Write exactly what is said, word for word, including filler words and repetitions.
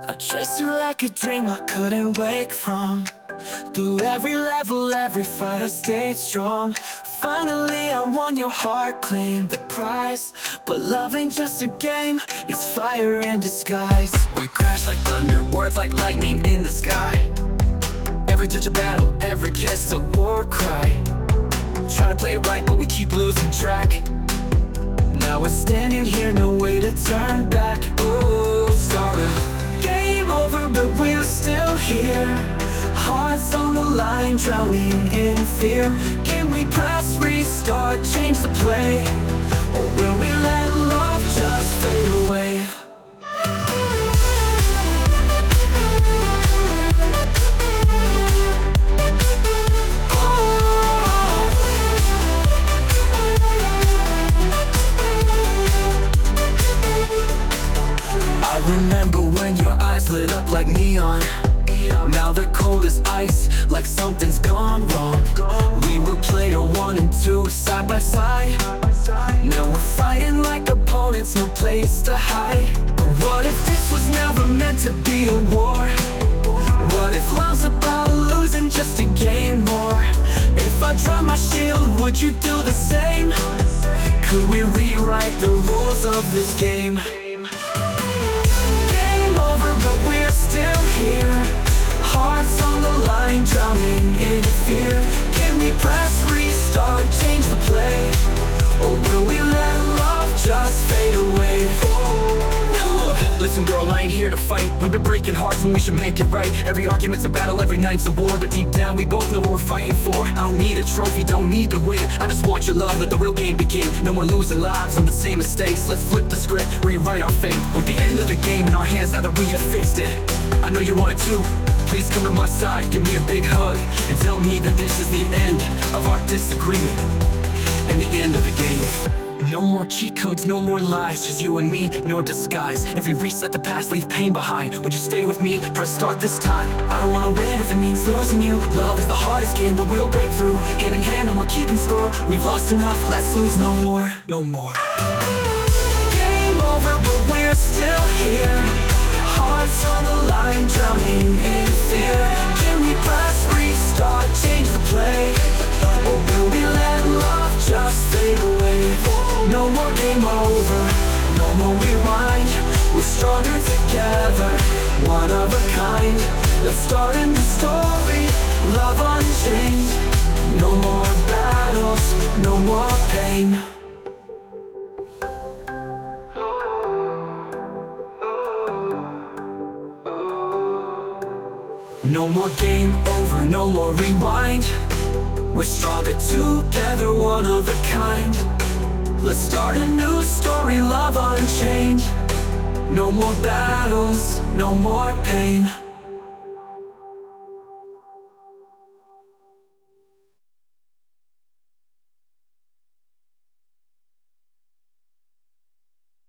I chased you like a dream I couldn't wake from. Through every level, every fight I stayed strong. Finally I won your heart, claimed the prize. But love ain't just a game, it's fire in disguise. We crash like thunder, words like lightning in the sky. Every touch a battle, every kiss a war cry. Try to play it right but we keep losing track. Now we're standing here, no way to turn back. Ooh, sorry. Game over, but we're still here. Hearts on the line, drowning in fear. Can we press restart, change the play? Or will we let love just fade away? I remember when your eyes lit up like neon. Now they're cold as ice, like something's gone wrong. We were player one and two, side by side. Now we're fighting like opponents, no place to hide. But what if this was never meant to be a war? What if love's about losing just to gain more? If I drop my shield, would you do the same? Could we rewrite the rules of this game? Game over, but we're still here. Hearts on the line, drowning in fear. Can we press restart, change the play? Or will we let love just fade away? Listen girl, I ain't here to fight. We've been breaking hearts and we should make it right. Every argument's a battle, every night's a war. But deep down we both know what we're fighting for. I don't need a trophy, don't need to win. I just want your love, let the real game begin. No more losing lives on the same mistakes. Let's flip the script, rewrite our fate. With the end of the game in our hands, now that we have fixed it. I know you want it too. Please come to my side, give me a big hug, and tell me that this is the end of our disagreement, and the end of the game. No more cheat codes, no more lies, just you and me, no disguise. If we reset the past, leave pain behind, would you stay with me? Press start this time. I don't wanna win if it means losing you. Love is the hardest game, but we'll break through. Hand in hand and we're keeping score. We've lost enough, let's lose no more, no more. Game over, but we're still here. Hearts on the line, drowning in fear. Can we press restart, change the play? Or will we let love just fade away? No more game over, no more rewind. We're stronger together, one of a kind. Let's start a new story, love unchained. No more battles, no more pain. No more game over, no more rewind. We're stronger together, one of a kind. Let's start a new story, love unchained. No more battles, no more pain.